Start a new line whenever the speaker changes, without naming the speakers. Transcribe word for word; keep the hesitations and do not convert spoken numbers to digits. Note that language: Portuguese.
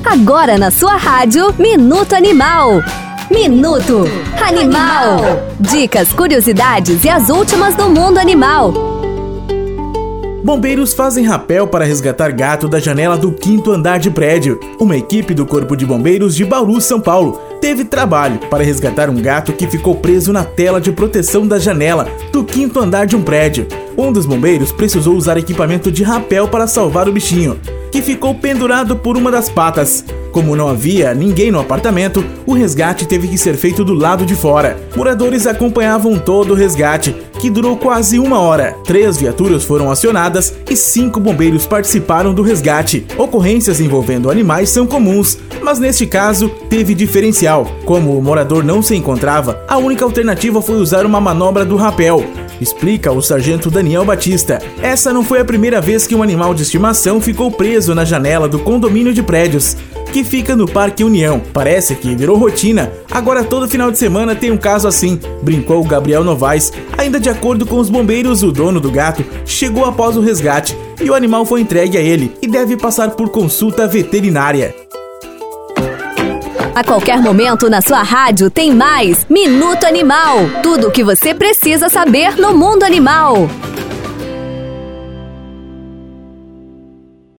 Agora na sua rádio, Minuto Animal. Minuto Animal. Dicas, curiosidades e as últimas do mundo animal.
Bombeiros fazem rapel para resgatar gato da janela do quinto andar de prédio. Uma equipe do Corpo de Bombeiros de Bauru, São Paulo, teve trabalho para resgatar um gato que ficou preso na tela de proteção da janela do quinto andar de um prédio. Um dos bombeiros precisou usar equipamento de rapel para salvar o bichinho, que ficou pendurado por uma das patas. Como não havia ninguém no apartamento, o resgate teve que ser feito do lado de fora. Moradores acompanhavam todo o resgate, que durou quase uma hora. Três viaturas foram acionadas e cinco bombeiros participaram do resgate. Ocorrências envolvendo animais são comuns, mas neste caso teve diferencial. Como o morador não se encontrava, a única alternativa foi usar uma manobra do rapel, explica o sargento Daniel Batista. Essa não foi a primeira vez que um animal de estimação ficou preso na janela do condomínio de prédios, que fica no Parque União. Parece que virou rotina. Agora todo final de semana tem um caso assim, brincou Gabriel Novaes. Ainda de acordo com os bombeiros, o dono do gato chegou após o resgate e o animal foi entregue a ele e deve passar por consulta veterinária.
A qualquer momento na sua rádio tem mais Minuto Animal. Tudo o que você precisa saber no mundo animal.